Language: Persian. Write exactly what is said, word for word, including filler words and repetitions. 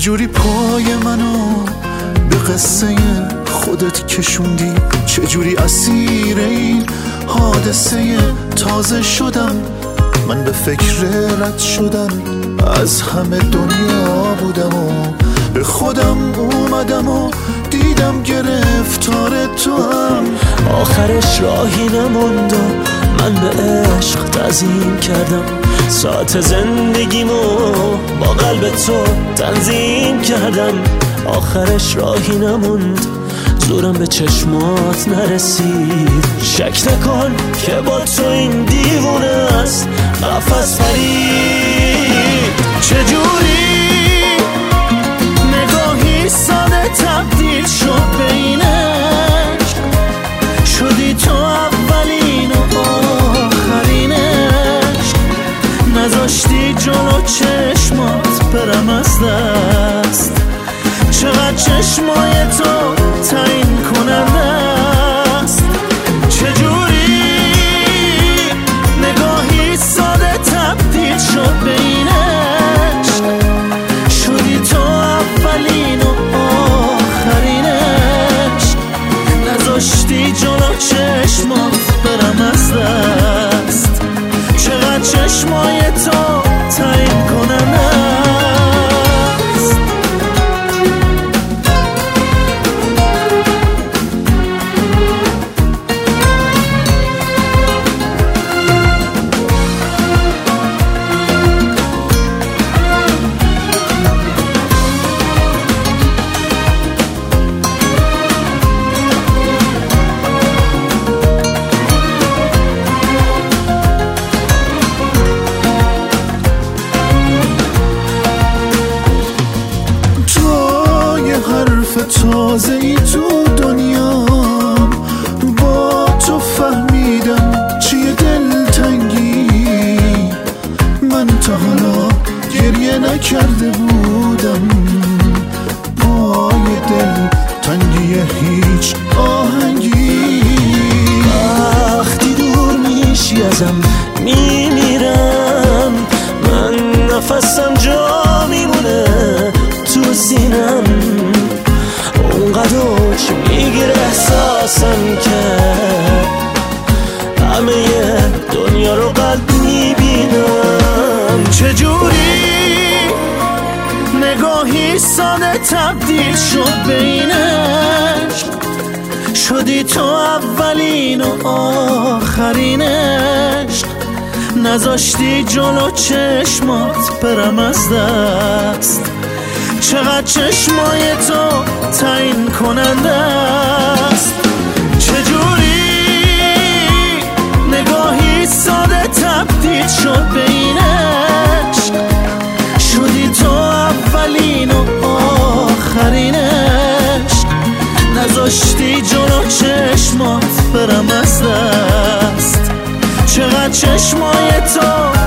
چجوری پای منو به قصه خودت کشوندی، چجوری اسیر این حادثه تازه شدم. من به فکر رد شدم از همه دنیا بودم و به خودم اومدم و دیدم گرفتار تو هم. آخرش راهی نموند و من به عشق تعظیم کردم، ساعت زندگیمو با قلب تو تنظیم کردم. آخرش راهی نموند، زورم به چشمات نرسید. شک نکن که با تو این دیوونه است قفس پرید. چجوری نگاهی ساده تبدیل شد به این عشق، شدی تو اولین و آخرین عشق. نذاشتی جلو چشمات برم از دست، چقدر چشمای تو تعیین کننده است. چجوری نگاهی ساده تبدیل شد به این عشق، شدی تو اولین و آخرین عشق. نذاشتی جلو چشمات برم از دست، چقدر چشمای تو تعیین کننده است. تازه ای تو دنیا با تو فهمیدم چیه دلتنگی. من تا حالا گریه نکرده بودم با یه دل تنگی هیچ آهنگی. وقتی دور میشی ازم میمیرم، من نفسم جا میمونه تو سینم. اونقدر اوج میگیره احساسم که همه دنیا رو قلب میبینم. چجوری نگاهی ساده تبدیل شد به این عشق، شدی تو اولین و آخرین عشق. نذاشتی جلو چشمات برم از دست، چقدر چشمای تو تعیین کننده است. چجوری نگاهی ساده تبدیل شد به این عشق، شدی تو اولین و آخرین عشق. نذاشتی جلو چشمات برم از دست، چقدر چشمای تو